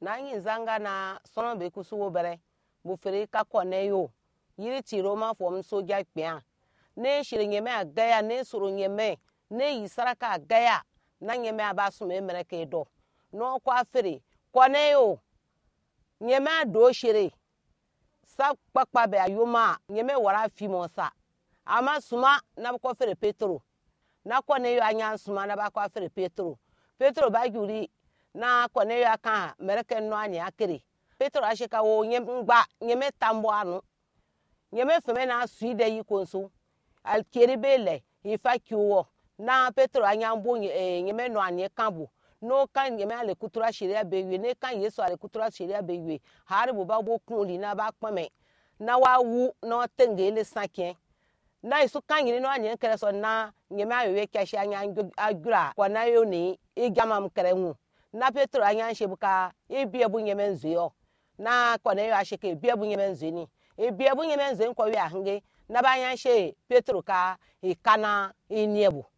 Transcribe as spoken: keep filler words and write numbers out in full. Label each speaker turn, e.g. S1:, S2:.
S1: na yin zanga na sono be kusuwo bere bu fere ka kone yo yiri tiro ma fo mso gya kpia ne shire nyeme agaya ne soro nyeme ne yisaraka agaya na nyeme abasu me mereke do no kwa fere kone yo nyeme ado shire sa kpakpa be ayoma nyeme wara fi mo sa ama suma na ko fere Petro na kone yo anya suma na ba ko fere Petro Petro ba juri na kone yo aka mereke no anya akere Petro ashika wo nyemba nyeme tambo anu nyeme feme na suide yi konso al keribele ifa kiwo na Petro anya mbo nyeme no anya kambo no kan nyeme ale kutura shiria bewe ne kan Yesu ale kutura shiria bewe haribo ba bo kunli na ba pame na wa wu no tengele sakin na isu kan yini no anya kere so na nyeme ayewe kashi anya agura kwana yo ni igamam kere wu na Petro anya shebuka ibie bu nyeme nzuyo na kone yo ashike ibie bu nyeme nzuni ibie bu nyeme nzun ko wi ahange na ba anya she Petro ka ikana iniebu